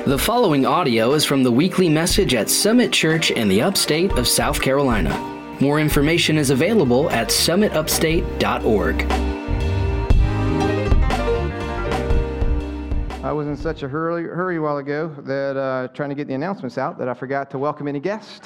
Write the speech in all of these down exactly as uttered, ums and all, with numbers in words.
The following audio is from the weekly message at Summit Church in the upstate of South Carolina. More information is available at summit upstate dot org. I was in such a hurry, hurry a while ago that uh, trying to get the announcements out that I forgot to welcome any guests.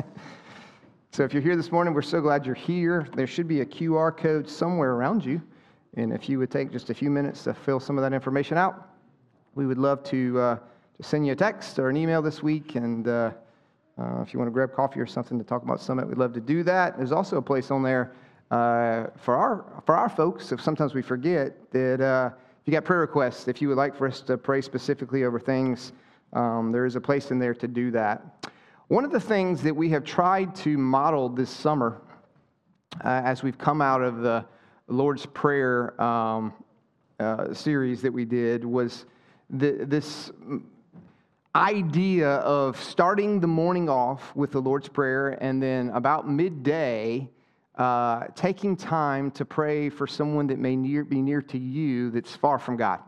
So if you're here this morning, we're so glad you're here. There should be a Q R code somewhere around you. And if you would take just a few minutes to fill some of that information out, we would love to, uh, to send you a text or an email this week. And uh, uh, if you want to grab coffee or something to talk about Summit, we'd love to do that. There's also a place on there uh, for our for our folks, if sometimes we forget, that uh, if you got prayer requests, if you would like for us to pray specifically over things, um, there is a place in there to do that. One of the things that we have tried to model this summer uh, as we've come out of the Lord's Prayer um, uh, series that we did was the, this idea of starting the morning off with the Lord's Prayer and then about midday uh, taking time to pray for someone that may near, be near to you that's far from God.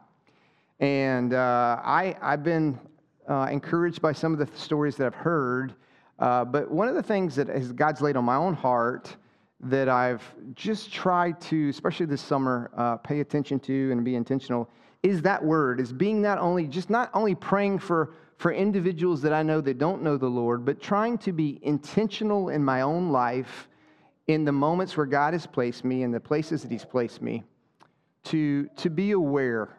And uh, I, I've been uh, encouraged by some of the stories that I've heard, uh, but one of the things that has God's laid on my own heart that I've just tried to, especially this summer, uh, pay attention to and be intentional, is that word, is being not only, just not only praying for, for individuals that I know that don't know the Lord, but trying to be intentional in my own life in the moments where God has placed me, in the places that He's placed me, to, to be aware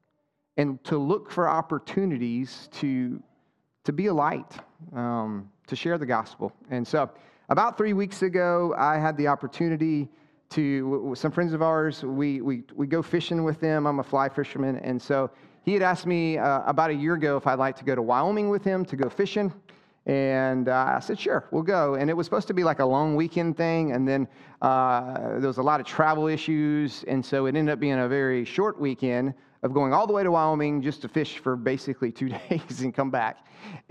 and to look for opportunities to, to be a light, um, to share the gospel. And so, about three weeks ago, I had the opportunity to, with some friends of ours, we, we, we go fishing with them. I'm a fly fisherman. And so he had asked me uh, about a year ago if I'd like to go to Wyoming with him to go fishing. And uh, I said, sure, we'll go. And it was supposed to be like a long weekend thing. And then uh, there was a lot of travel issues. And so it ended up being a very short weekend of going all the way to Wyoming just to fish for basically two days and come back.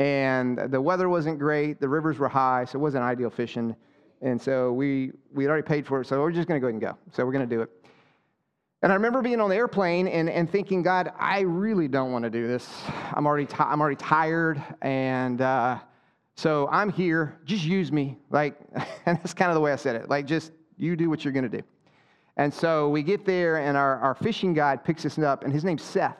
And the weather wasn't great. The rivers were high, so it wasn't ideal fishing. And so we we had already paid for it, so we're just going to go ahead and go. So we're going to do it. And I remember being on the airplane and, and thinking, God, I really don't want to do this. I'm already t- I'm already tired, and uh, so I'm here. Just use me, like, and that's kind of the way I said it. Like, just you do what you're going to do. And so we get there, and our, our fishing guide picks us up, and his name's Seth.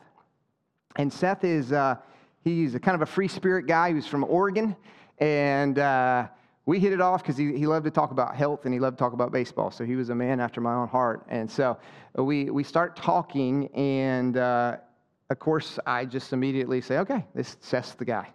And Seth is, uh, he's a kind of a free spirit guy. He was from Oregon, and uh, we hit it off because he, he loved to talk about health, and he loved to talk about baseball. So he was a man after my own heart. And so we, we start talking, and uh, of course, I just immediately say, okay, this Seth's the guy.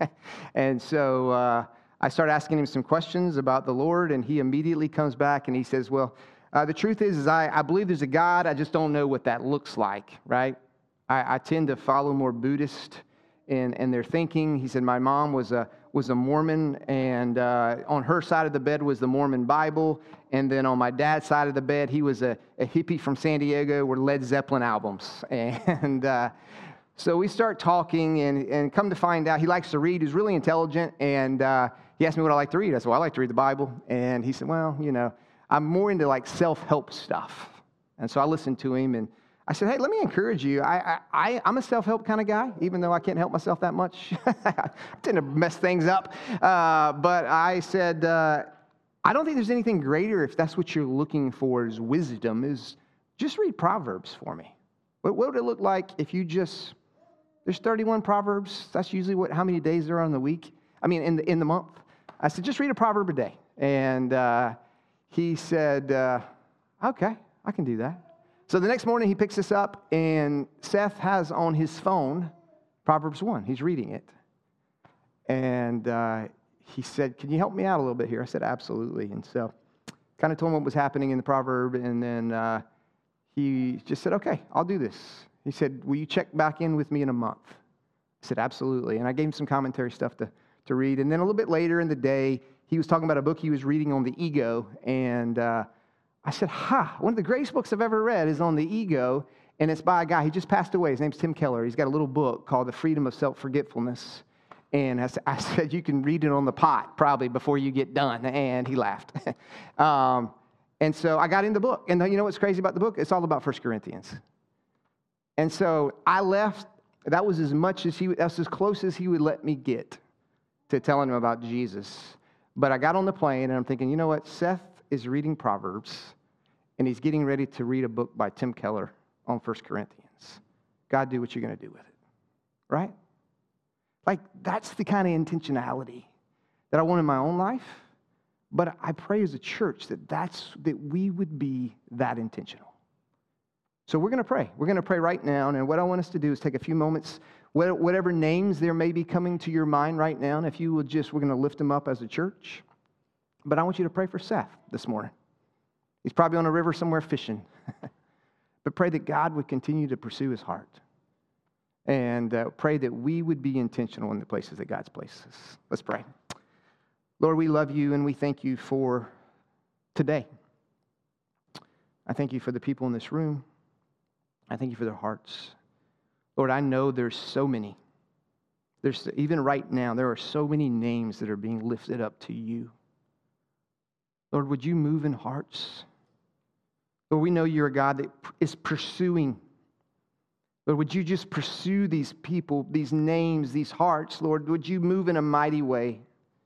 And so uh, I start asking him some questions about the Lord, and he immediately comes back, and he says, well, Uh, the truth is, is I, I believe there's a God. I just don't know what that looks like, right? I, I tend to follow more Buddhist in, in their thinking. He said my mom was a was a Mormon, and uh, on her side of the bed was the Mormon Bible, and then on my dad's side of the bed, he was a, a hippie from San Diego with Led Zeppelin albums. And uh, so we start talking, and, and come to find out, he likes to read. He's really intelligent, and uh, he asked me what I like to read. I said, well, I like to read the Bible. And he said, well, you know, I'm more into like self-help stuff. And so I listened to him, and I said, hey, let me encourage you. I, I, I'm a self-help kind of guy, even though I can't help myself that much. I tend to mess things up. Uh, but I said, uh, I don't think there's anything greater if that's what you're looking for is wisdom, is just read Proverbs for me. What, what would it look like if you just, there's thirty-one Proverbs. That's usually what how many days there are in the week. I mean, in the, in the month. I said, just read a proverb a day. And uh, he said, uh, okay, I can do that. So the next morning he picks us up, and Seth has on his phone Proverbs one. He's reading it. And uh, he said, can you help me out a little bit here? I said, absolutely. And so kind of told him what was happening in the proverb, and then uh, he just said, okay, I'll do this. He said, will you check back in with me in a month? I said, absolutely. And I gave him some commentary stuff to, to read. And then a little bit later in the day, he was talking about a book he was reading on the ego, and uh, I said, ha, one of the greatest books I've ever read is on the ego, and it's by a guy, he just passed away. His name's Tim Keller. He's got a little book called The Freedom of Self-Forgetfulness, and I said, I said you can read it on the pot probably before you get done, and he laughed. um, and so I got in the book, and you know what's crazy about the book? It's all about First Corinthians. And so I left That was as much as he, that's as close as he would let me get to telling him about Jesus. But I got on the plane, and I'm thinking, you know what? Seth is reading Proverbs, and he's getting ready to read a book by Tim Keller on First Corinthians. God, do what you're going to do with it, right? Like, that's the kind of intentionality that I want in my own life. But I pray as a church that that's, that we would be that intentional. So we're going to pray. We're going to pray right now. And what I want us to do is take a few moments, whatever names there may be coming to your mind right now. And if you will just, we're going to lift them up as a church. But I want you to pray for Seth this morning. He's probably on a river somewhere fishing. But pray that God would continue to pursue his heart. And uh, pray that we would be intentional in the places that God's placed us. Let's pray. Lord, we love you and we thank you for today. I thank you for the people in this room. I thank you for their hearts. Lord, I know there's so many. There's even right now, there are so many names that are being lifted up to you. Lord, would you move in hearts? Lord, we know you're a God that is pursuing. Lord, would you just pursue these people, these names, these hearts? Lord, would you move in a mighty way?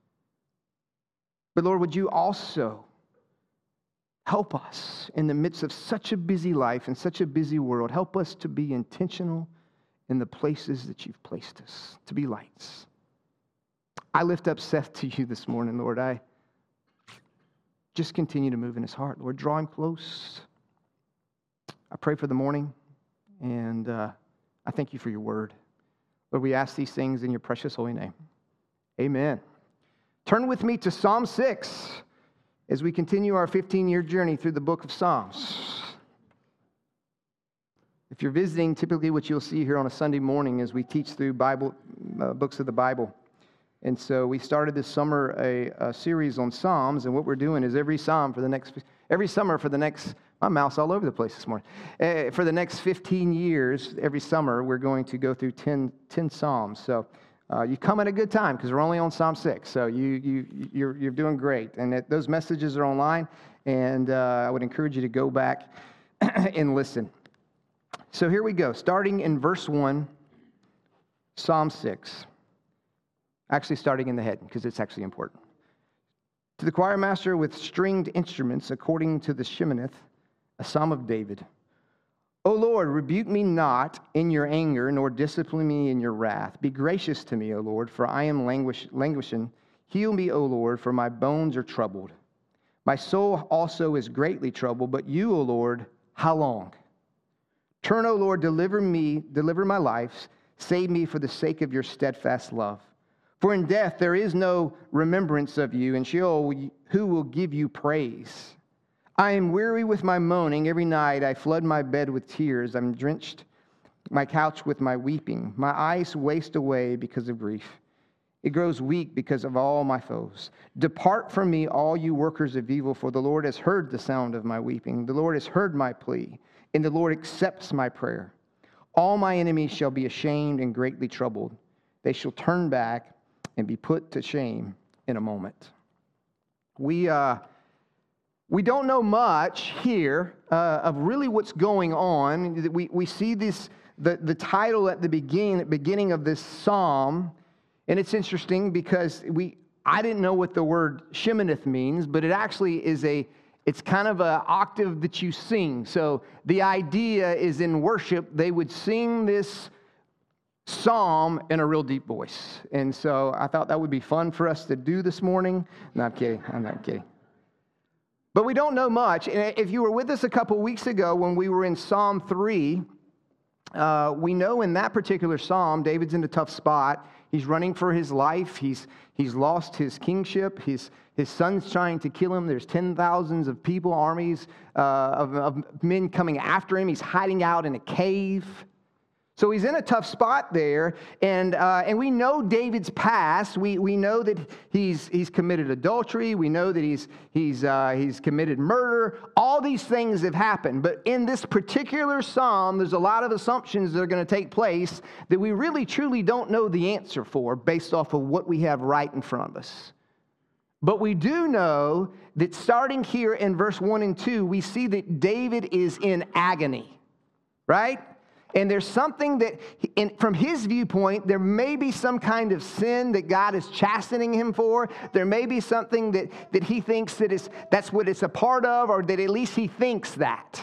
But Lord, would you also help us in the midst of such a busy life and such a busy world. Help us to be intentional in the places that you've placed us, to be lights. I lift up Seth to you this morning, Lord. I just continue to move in his heart. Lord, draw him close. I pray for the morning, and uh, I thank you for your word. Lord, we ask these things in your precious holy name. Amen. Turn with me to Psalm six. As we continue our fifteen-year journey through the book of Psalms. If you're visiting, typically what you'll see here on a Sunday morning is we teach through Bible uh, books of the Bible. And so we started this summer a, a series on Psalms, and what we're doing is every Psalm for the next, every summer for the next, my mouth's all over the place this morning. Uh, for the next fifteen years, every summer, we're going to go through ten, ten Psalms. So Uh, you come at a good time because we're only on Psalm six, so you, you, you're, you're doing great. And it, those messages are online, and uh, I would encourage you to go back and listen. So here we go, starting in verse one, Psalm six. Actually starting in the head because it's actually important. To the choir master with stringed instruments, according to the Sheminith, a psalm of David. O Lord, rebuke me not in your anger, nor discipline me in your wrath. Be gracious to me, O Lord, for I am languish, languishing. Heal me, O Lord, for my bones are troubled. My soul also is greatly troubled, but you, O Lord, how long? Turn, O Lord, deliver me, deliver my life. Save me for the sake of your steadfast love. For in death there is no remembrance of you, and Sheol, who will give you praise? I am weary with my moaning. Every night I flood my bed with tears. I'm drenched my couch with my weeping. My eyes waste away because of grief. It grows weak because of all my foes. Depart from me, all you workers of evil, for the Lord has heard the sound of my weeping. The Lord has heard my plea, and the Lord accepts my prayer. All my enemies shall be ashamed and greatly troubled. They shall turn back and be put to shame in a moment. We uh, we don't know much here uh, of really what's going on. We we see this the, the title at the beginning beginning of this psalm, and it's interesting because we I didn't know what the word Sheminith means, but it actually is a it's kind of an octave that you sing. So the idea is in worship they would sing this psalm in a real deep voice. And so I thought that would be fun for us to do this morning. No, I'm kidding. I'm not kidding. But we don't know much. And if you were with us a couple weeks ago when we were in Psalm three, uh, we know in that particular psalm, David's in a tough spot. He's running for his life. He's he's lost his kingship. His his son's trying to kill him. There's ten thousands of people, armies uh, of, of men coming after him. He's hiding out in a cave. So he's in a tough spot there, and uh, and we know David's past. We we know that he's he's committed adultery. We know that he's he's uh, he's committed murder. All these things have happened. But in this particular psalm, there's a lot of assumptions that are going to take place that we really truly don't know the answer for, based off of what we have right in front of us. But we do know that starting here in verse one and two, we see that David is in agony, right? And there's something that, in, from his viewpoint, there may be some kind of sin that God is chastening him for. There may be something that, that he thinks that is, that's what it's a part of, or that at least he thinks that.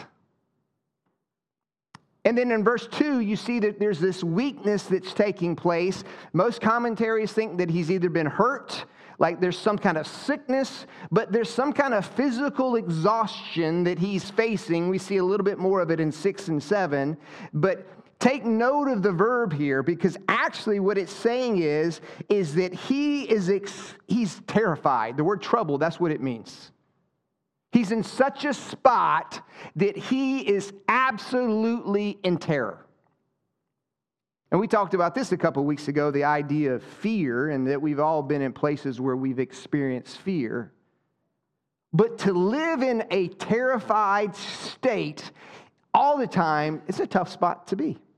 And then in verse two, you see that there's this weakness that's taking place. Most commentaries think that he's either been hurt, like there's some kind of sickness, but there's some kind of physical exhaustion that he's facing. We see a little bit more of it in six and seven. But take note of the verb here, because actually what it's saying is, is that he is ex- he's terrified. The word trouble, that's what it means. He's in such a spot that he is absolutely in terror. And we talked about this a couple of weeks ago, the idea of fear, and that we've all been in places where we've experienced fear. But to live in a terrified state all the time, it's a tough spot to be.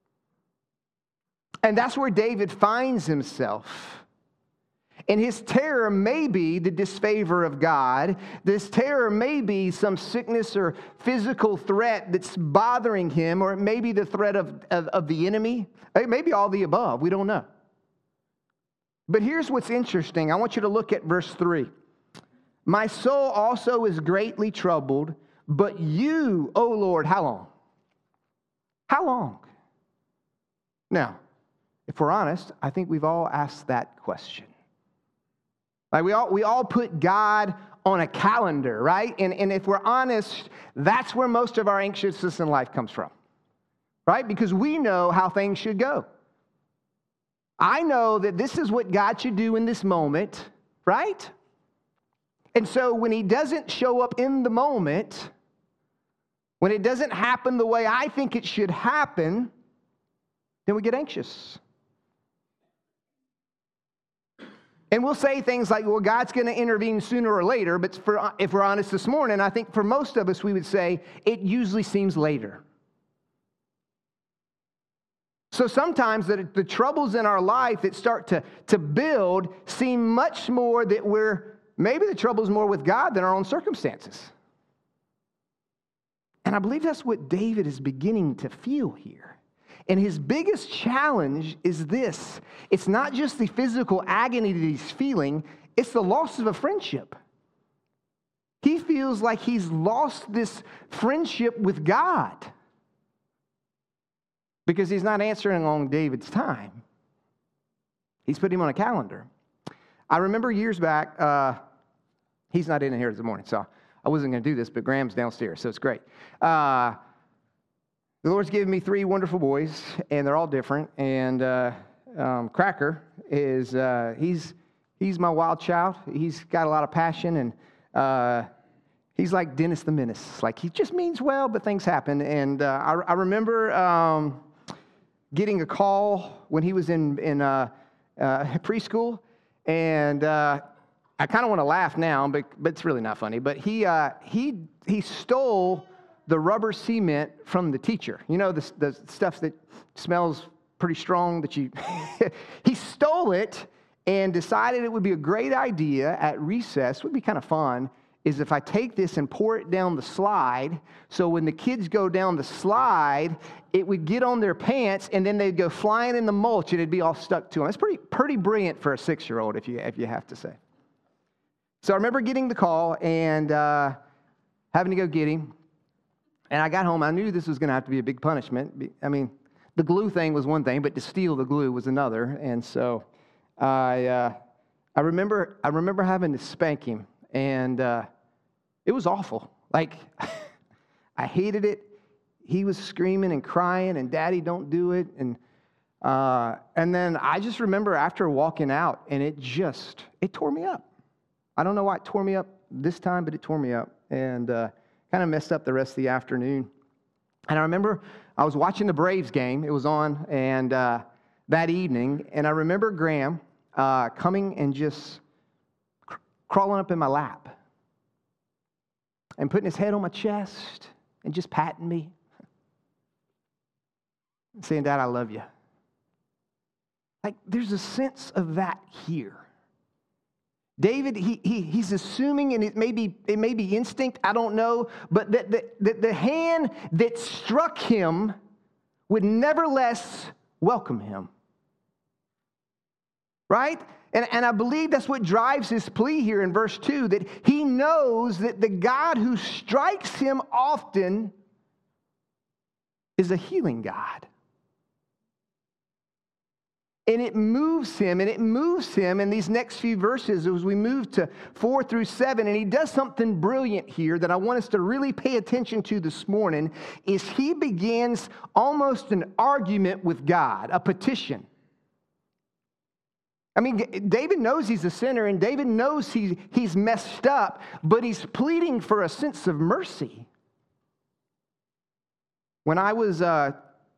And that's where David finds himself. And his terror may be the disfavor of God. This terror may be some sickness or physical threat that's bothering him, or it may be the threat of, of, of the enemy. It may be all the above. We don't know. But here's what's interesting. I want you to look at verse three. My soul also is greatly troubled, but you, O Lord, how long? How long? Now, if we're honest, I think we've all asked that question. Like we all we all put God on a calendar, right? And, and if we're honest, that's where most of our anxiousness in life comes from, right? Because we know how things should go. I know that this is what God should do in this moment, right? And so when he doesn't show up in the moment, when it doesn't happen the way I think it should happen, then we get anxious. And we'll say things like, well, God's going to intervene sooner or later, but for, if we're honest this morning, I think for most of us, we would say it usually seems later. So sometimes the, the troubles in our life that start to, to build seem much more that we're, maybe the trouble's more with God than our own circumstances. And I believe that's what David is beginning to feel here. And his biggest challenge is this. It's not just the physical agony that he's feeling, it's the loss of a friendship. He feels like he's lost this friendship with God because he's not answering on David's time. He's put him on a calendar. I remember years back, uh, he's not in here this morning, so I wasn't going to do this, but Graham's downstairs, so it's great. Uh, The Lord's given me three wonderful boys, and they're all different. And uh, um, Cracker is, uh, he's he's my wild child. He's got a lot of passion, and uh, he's like Dennis the Menace. Like, he just means well, but things happen. And uh, I, I remember um, getting a call when he was in, in uh, uh, preschool, and uh, I kind of want to laugh now, but, but it's really not funny. But he uh, he he stole the rubber cement from the teacher. You know, the, the stuff that smells pretty strong that you... He stole it and decided it would be a great idea at recess, would be kind of fun, is if I take this and pour it down the slide, so when the kids go down the slide, it would get on their pants, and then they'd go flying in the mulch, and it'd be all stuck to them. It's pretty pretty brilliant for a six-year-old, if you, if you have to say. So I remember getting the call and uh, having to go get him. And I got home, I knew this was going to have to be a big punishment. I mean, the glue thing was one thing, but to steal the glue was another. And so I uh, I remember I remember having to spank him, and uh, it was awful. Like, I hated it. He was screaming and crying, and Daddy, don't do it. And uh, and then I just remember after walking out, and it just, it tore me up. I don't know why it tore me up this time, but it tore me up. And uh kind of messed up the rest of the afternoon. And I remember I was watching the Braves game. It was on and uh, that evening. And I remember Graham uh, coming and just cr- crawling up in my lap and putting his head on my chest and just patting me and saying, Dad, I love you. Like, there's a sense of that here. David, he, he he's assuming, and it may be it may be instinct, I don't know, but that the, the, the hand that struck him would nevertheless welcome him. Right? And, and I believe that's what drives his plea here in verse two, that he knows that the God who strikes him often is a healing God. And it moves him, and it moves him in these next few verses as we move to four through seven. And he does something brilliant here that I want us to really pay attention to this morning, is he begins almost an argument with God, a petition. I mean, David knows he's a sinner, and David knows he, he's messed up, but he's pleading for a sense of mercy. When I was... Uh,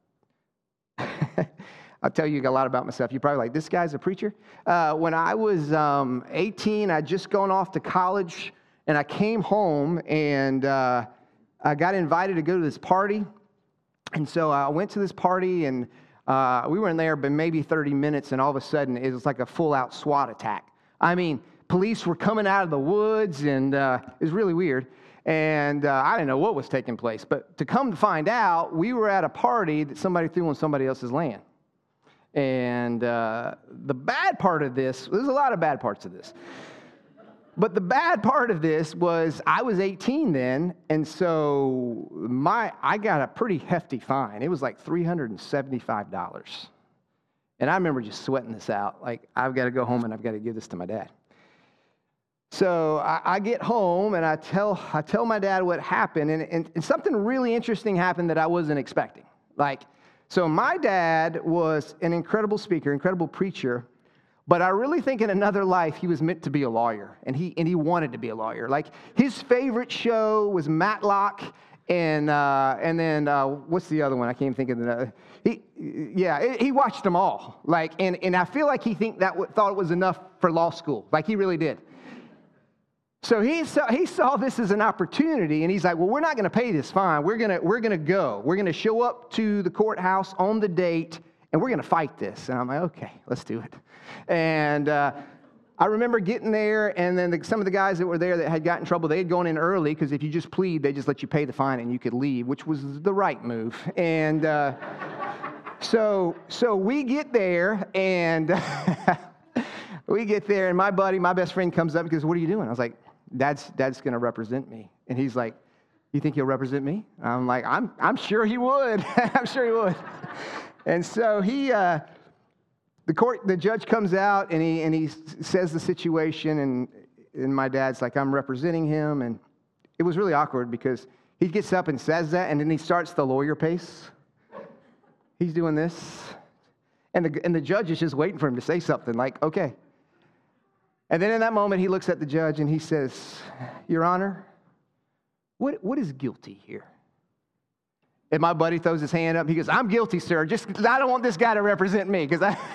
I'll tell you a lot about myself. You're probably like, this guy's a preacher? Uh, when I was um, eighteen, I'd just gone off to college, and I came home, and uh, I got invited to go to this party. And so I went to this party, and uh, we were in there but maybe thirty minutes, and all of a sudden, it was like a full-out SWAT attack. I mean, police were coming out of the woods, and uh, it was really weird. And uh, I didn't know what was taking place. But to come to find out, we were at a party that somebody threw on somebody else's land. And uh, the bad part of this, there's a lot of bad parts of this. But the bad part of this was I was eighteen then, and so my I got a pretty hefty fine. It was like three hundred seventy-five dollars. And I remember just sweating this out. Like, I've got to go home and I've got to give this to my dad. So I, I get home and I tell I tell my dad what happened, and, and, and something really interesting happened that I wasn't expecting. Like, so my dad was an incredible speaker, incredible preacher, but I really think in another life he was meant to be a lawyer, and he and he wanted to be a lawyer. Like, his favorite show was Matlock, and uh, and then uh, what's the other one? I can't even think of the. He yeah, he watched them all. Like, and and I feel like he think that thought it was enough for law school. Like, he really did. So he saw, he saw this as an opportunity, and he's like, well, we're not going to pay this fine. We're going to we're going to go. We're going to show up to the courthouse on the date, and we're going to fight this. And I'm like, okay, let's do it. And uh, I remember getting there, and then the, some of the guys that were there that had gotten in trouble, they had gone in early, because if you just plead, they just let you pay the fine and you could leave, which was the right move. And uh, so so we get there, and we get there, and my buddy, my best friend, comes up and goes, what are you doing? I was like, Dad's Dad's going to represent me. And he's like, you think he'll represent me? I'm like, I'm I'm sure he would. I'm sure he would. And so he, uh, the court, the judge comes out, and he and he says the situation, and and my dad's like, I'm representing him, and it was really awkward because he gets up and says that, and then he starts the lawyer pace. He's doing this, and the and the judge is just waiting for him to say something like, okay. And then in that moment, he looks at the judge and he says, Your Honor, what what is guilty here? And my buddy throws his hand up. He goes, I'm guilty, sir. Just I don't want this guy to represent me. because I.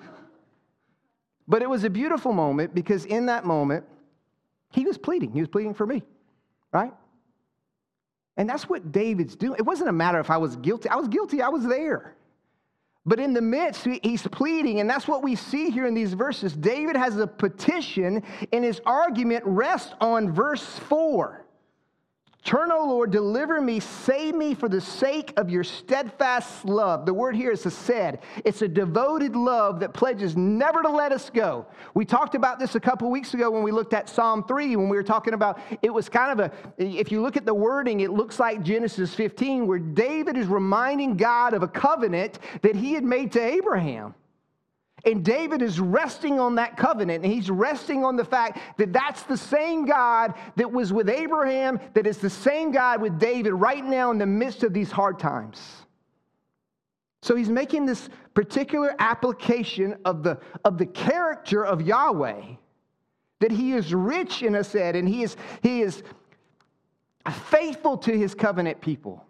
But it was a beautiful moment, because in that moment, he was pleading. He was pleading for me, right? And that's what David's doing. It wasn't a matter if I was guilty. I was guilty. I was there. But in the midst, he's pleading, and that's what we see here in these verses. David has a petition, and his argument rests on verse four. Turn, O Lord, deliver me, save me for the sake of your steadfast love. The word here is hesed. It's a devoted love that pledges never to let us go. We talked about this a couple weeks ago when we looked at Psalm three, when we were talking about, it was kind of a, if you look at the wording, it looks like Genesis fifteen, where David is reminding God of a covenant that he had made to Abraham. And David is resting on that covenant, and he's resting on the fact that that's the same God that was with Abraham, that is the same God with David right now in the midst of these hard times. So he's making this particular application of the, of the character of Yahweh, that he is rich in hesed, and he is, he is faithful to his covenant people.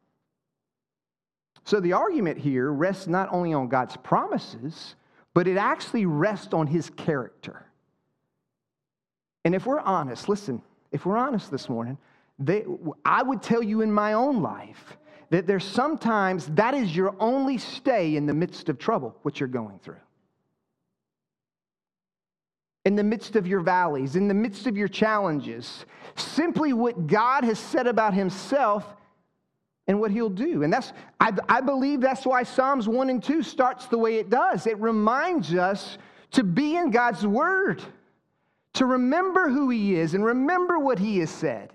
So the argument here rests not only on God's promises, but it actually rests on his character. And if we're honest, listen, if we're honest this morning, they, I would tell you in my own life that there's sometimes that is your only stay in the midst of trouble, what you're going through. In the midst of your valleys, in the midst of your challenges, simply what God has said about himself and what he'll do. And that's, I, I believe that's why Psalms one and two starts the way it does. It reminds us to be in God's word, to remember who he is and remember what he has said.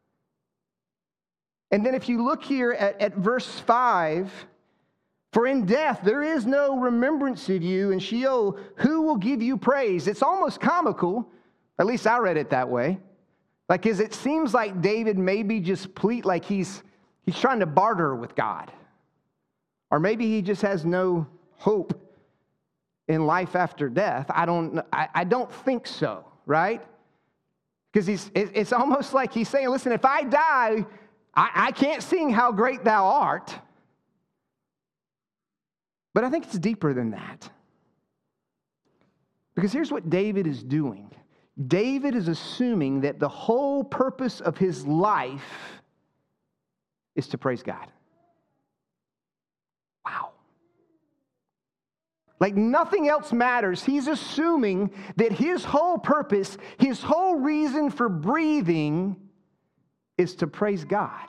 And then if you look here at, at verse five, for in death there is no remembrance of you, and Sheol, who will give you praise? It's almost comical, at least I read it that way. Like, because it seems like David maybe just plead, like he's he's trying to barter with God. Or maybe he just has no hope in life after death. I don't I, I don't think so, right? Because he's it's almost like he's saying, listen, if I die, I, I can't sing how great thou art. But I think it's deeper than that. Because here's what David is doing. David is assuming that the whole purpose of his life is to praise God. Wow. Like nothing else matters. He's assuming that his whole purpose, his whole reason for breathing is to praise God.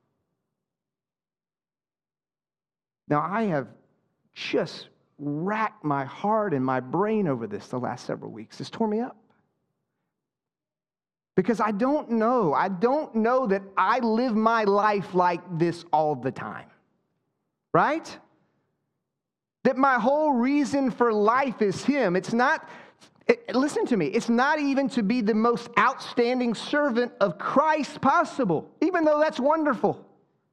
Now, I have just racked my heart and my brain over this the last several weeks. It's tore me up. Because I don't know. I don't know that I live my life like this all the time. Right? That my whole reason for life is him. It's not, it, listen to me, it's not even to be the most outstanding servant of Christ possible, even though that's wonderful.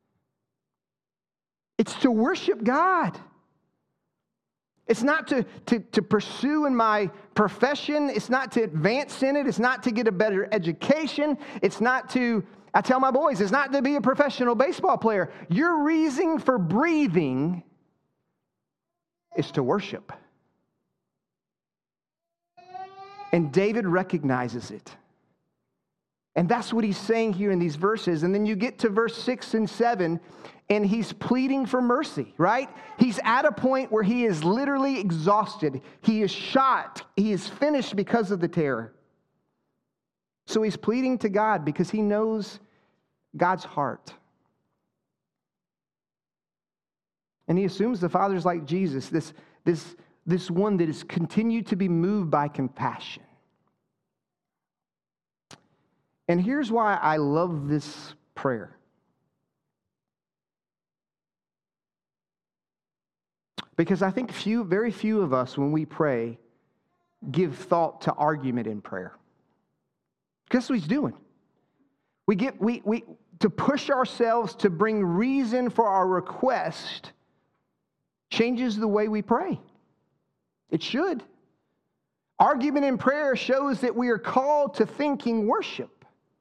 It's to worship God. It's not to, to, to pursue in my profession. It's not to advance in it. It's not to get a better education. It's not to, I tell my boys, it's not to be a professional baseball player. Your reason for breathing is to worship. And David recognizes it. And that's what he's saying here in these verses. And then you get to verse six and seven, and he's pleading for mercy, right? He's at a point where he is literally exhausted. He is shot. He is finished because of the terror. So he's pleading to God because he knows God's heart. And he assumes the Father's like Jesus, this, this, this one that is continued to be moved by compassion. And here's why I love this prayer. Because I think few, very few of us, when we pray, give thought to argument in prayer. Guess what he's doing? We get we we to push ourselves to bring reason for our request changes the way we pray. It should. Argument in prayer shows that we are called to thinking worship.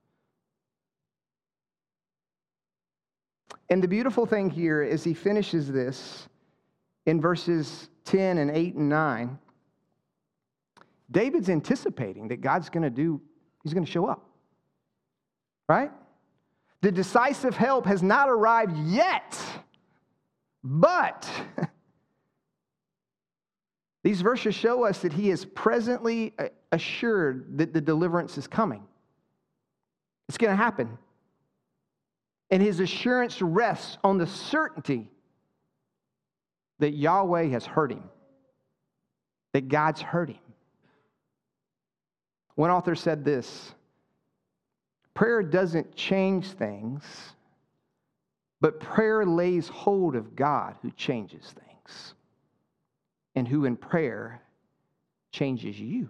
And the beautiful thing here is he finishes this in verses ten and eight and nine. David's anticipating that God's going to do, he's going to show up. Right? The decisive help has not arrived yet, but these verses show us that he is presently assured that the deliverance is coming. It's going to happen. And his assurance rests on the certainty that Yahweh has heard him, that God's heard him. One author said this: prayer doesn't change things, but prayer lays hold of God who changes things, and who in prayer changes you.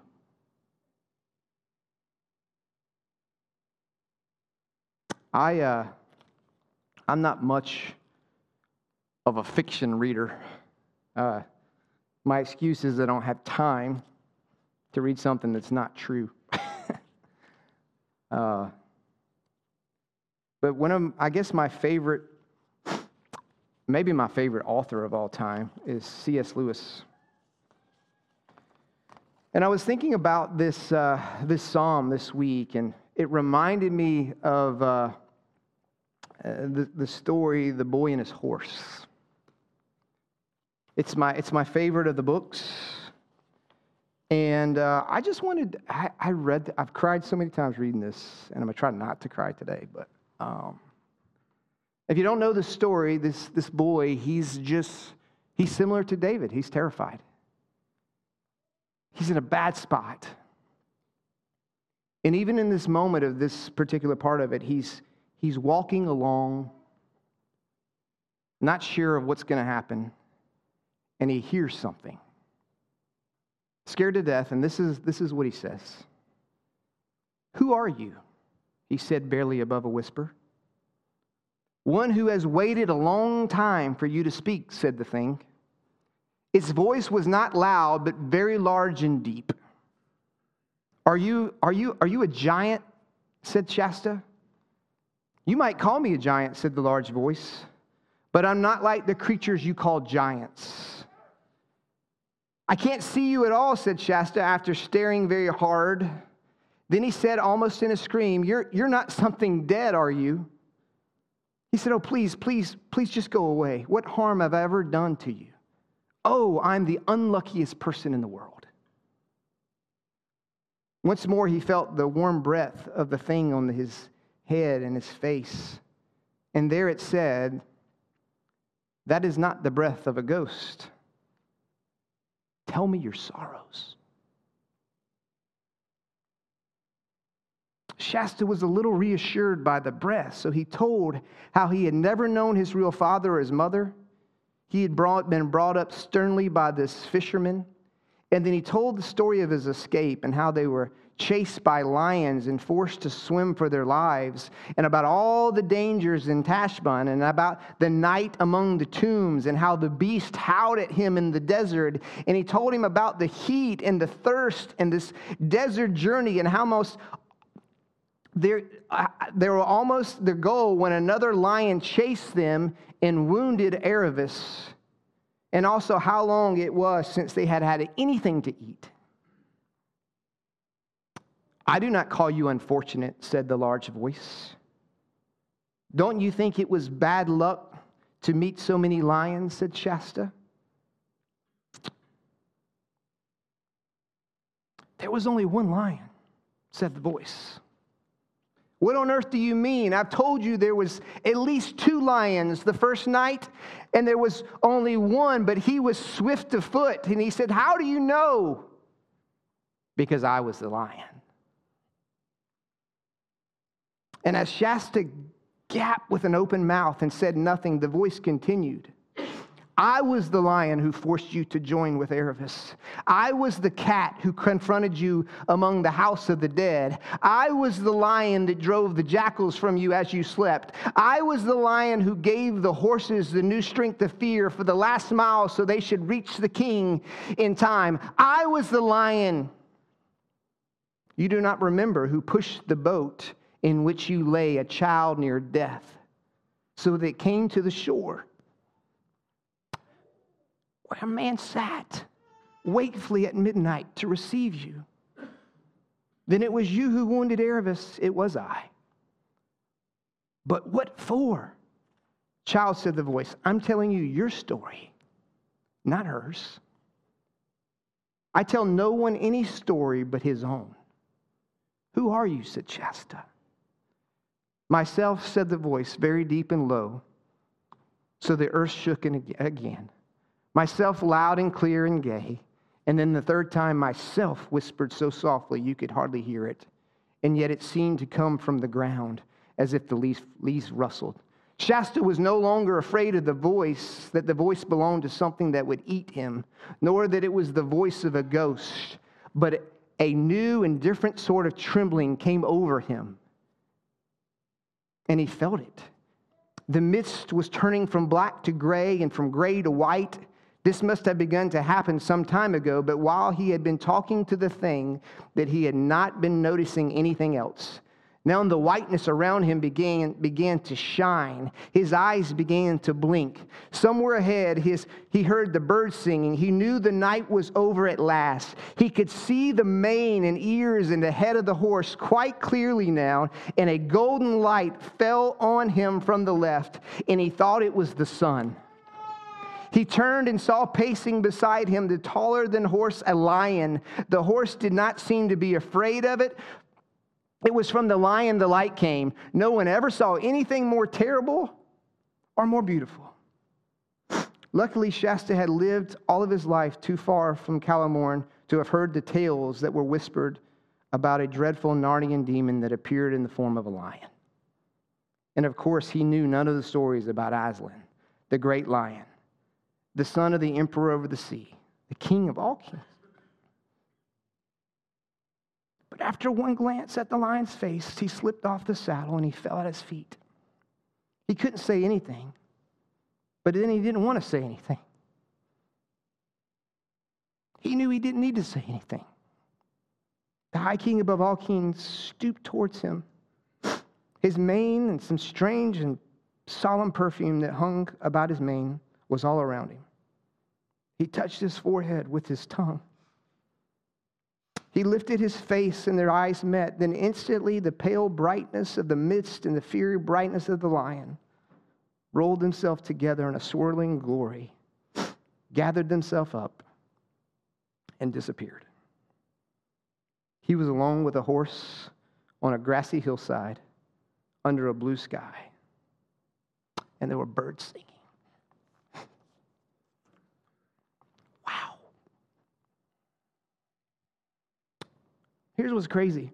I, uh, I'm not much of a fiction reader. Uh, my excuse is I don't have time to read something that's not true. uh, but one of, I guess my favorite, maybe my favorite author of all time is C S Lewis. And I was thinking about this uh, this psalm this week, and it reminded me of uh, uh, the, the story, The Boy and His Horse. It's my it's my favorite of the books, and uh, I just wanted. I, I read. I've cried so many times reading this, and I'm gonna try not to cry today. But um, If you don't know the story, this, this boy, he's just, he's similar to David. He's terrified. He's in a bad spot. And even in this moment of this particular part of it, he's, he's walking along, not sure of what's going to happen, and he hears something. Scared to death, and this is, this is what he says. "Who are you?" he said barely above a whisper. "One who has waited a long time for you to speak," said the thing. Its voice was not loud, but very large and deep. Are you, are you, are you a giant?" said Shasta. "You might call me a giant," said the large voice, "but I'm not like the creatures you call giants." "I can't see you at all," said Shasta after staring very hard. Then he said almost in a scream, You're, you're not something dead, are you?" He said, "Oh, please, please, please just go away. What harm have I ever done to you? Oh, I'm the unluckiest person in the world." Once more, he felt the warm breath of the thing on his head and his face. And there it said, "That is not the breath of a ghost. Tell me your sorrows." Shasta was a little reassured by the breath, so he told how he had never known his real father or his mother. He had brought, been brought up sternly by this fisherman. And then he told the story of his escape and how they were chased by lions and forced to swim for their lives, and about all the dangers in Tashbaan, and about the night among the tombs, and how the beast howled at him in the desert. And he told him about the heat and the thirst and this desert journey, and how most They, uh, they were almost their goal when another lion chased them and wounded Aravis, and also how long it was since they had had anything to eat. "I do not call you unfortunate," said the large voice. "Don't you think it was bad luck to meet so many lions?" said Shasta. "There was only one lion," said the voice. "What on earth do you mean? I've told you there was at least two lions the first night, and there was only one, but he was swift of foot." And he said, "How do you know?" "Because I was the lion." And as Shasta gaped with an open mouth and said nothing, the voice continued. "I was the lion who forced you to join with Aravis. I was the cat who confronted you among the house of the dead. I was the lion that drove the jackals from you as you slept. I was the lion who gave the horses the new strength of fear for the last mile so they should reach the king in time. I was the lion. You do not remember who pushed the boat in which you lay a child near death so that it came to the shore, where a man sat wakefully at midnight to receive you. Then it was you who wounded Aravis. It was I. But what for?" "Child," said the voice, "I'm telling you your story, not hers. I tell no one any story but his own." "Who are you?" said Shasta. "Myself," said the voice, very deep and low, so the earth shook again. "Myself, loud and clear and gay." And then the third time, "Myself," whispered so softly you could hardly hear it, and yet it seemed to come from the ground as if the leaves, leaves rustled. Shasta was no longer afraid of the voice, that the voice belonged to something that would eat him, nor that it was the voice of a ghost, but a new and different sort of trembling came over him, and he felt it. The mist was turning from black to gray and from gray to white. This must have begun to happen some time ago, but while he had been talking to the thing, that he had not been noticing anything else. Now the whiteness around him began, began to shine. His eyes began to blink. Somewhere ahead, his, he heard the birds singing. He knew the night was over at last. He could see the mane and ears and the head of the horse quite clearly now, and a golden light fell on him from the left, and he thought it was the sun. He turned and saw pacing beside him the taller than horse, a lion. The horse did not seem to be afraid of it. It was from the lion the light came. No one ever saw anything more terrible are more beautiful. Luckily, Shasta had lived all of his life too far from Calamorn to have heard the tales that were whispered about a dreadful Narnian demon that appeared in the form of a lion. And of course, he knew none of the stories about Aslan, the great lion, the son of the emperor over the sea, the king of all kings. But after one glance at the lion's face, he slipped off the saddle and he fell at his feet. He couldn't say anything, but then he didn't want to say anything. He knew he didn't need to say anything. The high king above all kings stooped towards him. His mane and some strange and solemn perfume that hung about his mane was all around him. He touched his forehead with his tongue. He lifted his face and their eyes met. Then instantly the pale brightness of the mist and the fiery brightness of the lion rolled themselves together in a swirling glory, gathered themselves up, and disappeared. He was alone with a horse on a grassy hillside under a blue sky, and there were birds singing. Wow. Here's what's crazy.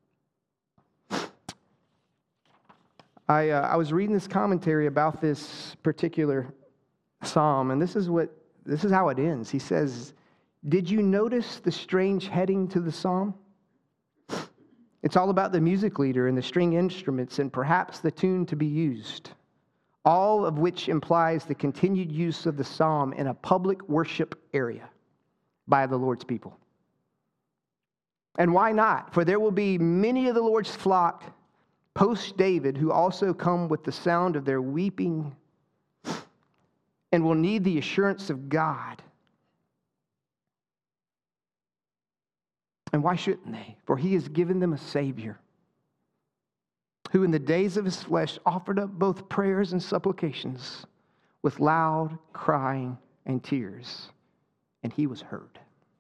I uh, I was reading this commentary about this particular psalm, and this is what this is how it ends. He says, "Did you notice the strange heading to the psalm? It's all about the music leader and the string instruments and perhaps the tune to be used, all of which implies the continued use of the psalm in a public worship area by the Lord's people. And why not? For there will be many of the Lord's flock post-David who also come with the sound of their weeping and will need the assurance of God. And why shouldn't they? For he has given them a Savior who in the days of his flesh offered up both prayers and supplications with loud crying and tears, and he was heard."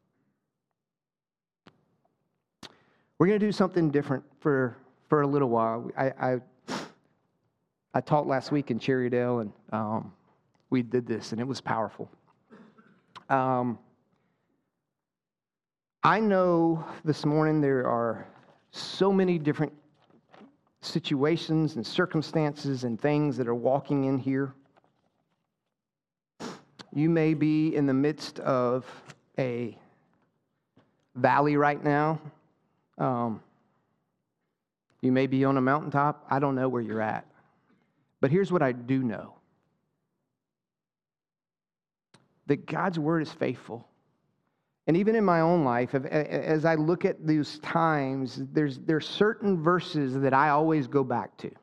We're going to do something different for, for a little while. I, I, I taught last week in Cherrydale, and um, we did this, and it was powerful. Um, I know this morning there are so many different situations and circumstances and things that are walking in here. You may be in the midst of a valley right now. Um, you may be on a mountaintop. I don't know where you're at. But here's what I do know. That God's word is faithful. And even in my own life, as I look at these times, there's there's certain verses that I always go back to.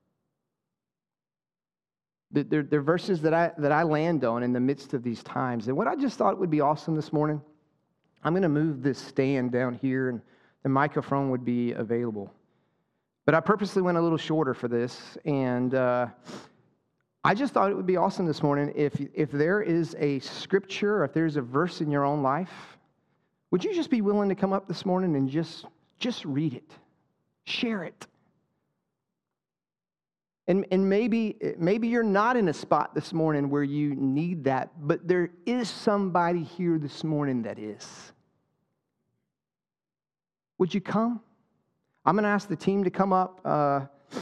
They're, they're verses that I that I land on in the midst of these times. And what I just thought would be awesome this morning, I'm going to move this stand down here, and the microphone would be available. But I purposely went a little shorter for this, and uh, I just thought it would be awesome this morning if if there is a scripture, or if there's a verse in your own life, would you just be willing to come up this morning and just, just read it, share it? And, and maybe, maybe you're not in a spot this morning where you need that, but there is somebody here this morning that is. Would you come? I'm going to ask the team to come up. Uh,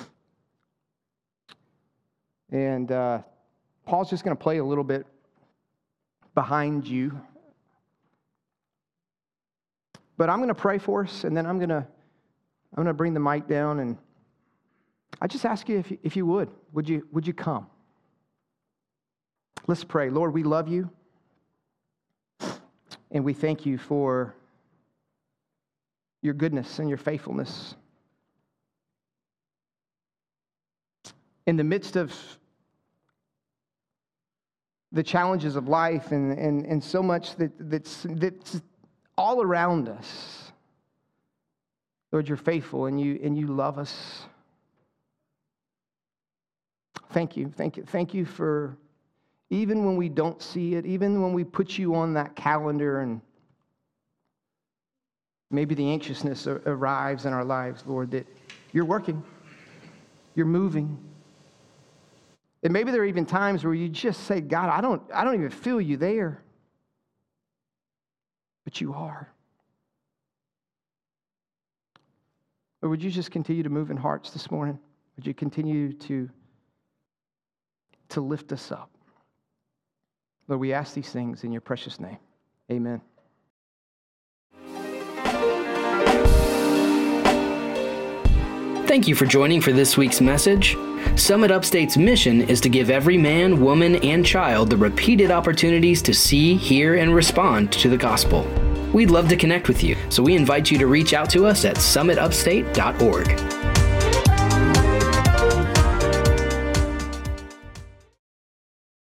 and uh, Paul's just going to play a little bit behind you. But I'm going to pray for us, and then I'm going to I'm going to bring the mic down, and I just ask you if you, if you would, would you would you come? Let's pray. Lord, we love you, and we thank you for your goodness and your faithfulness. In the midst of the challenges of life and, and, and so much that, that's, that's all around us, Lord, you're faithful and you and you love us. Thank you. Thank you. Thank you for even when we don't see it, even when we put you on that calendar and maybe the anxiousness arrives in our lives, Lord, that you're working, you're moving, And maybe there are even times where you just say, God, I don't, I don't even feel you there. But you are. Or would you just continue to move in hearts this morning? Would you continue to, to lift us up? Lord, we ask these things in your precious name. Amen. Thank you for joining for this week's message. Summit Upstate's mission is to give every man, woman, and child the repeated opportunities to see, hear, and respond to the gospel. We'd love to connect with you, so we invite you to reach out to us at summit upstate dot org.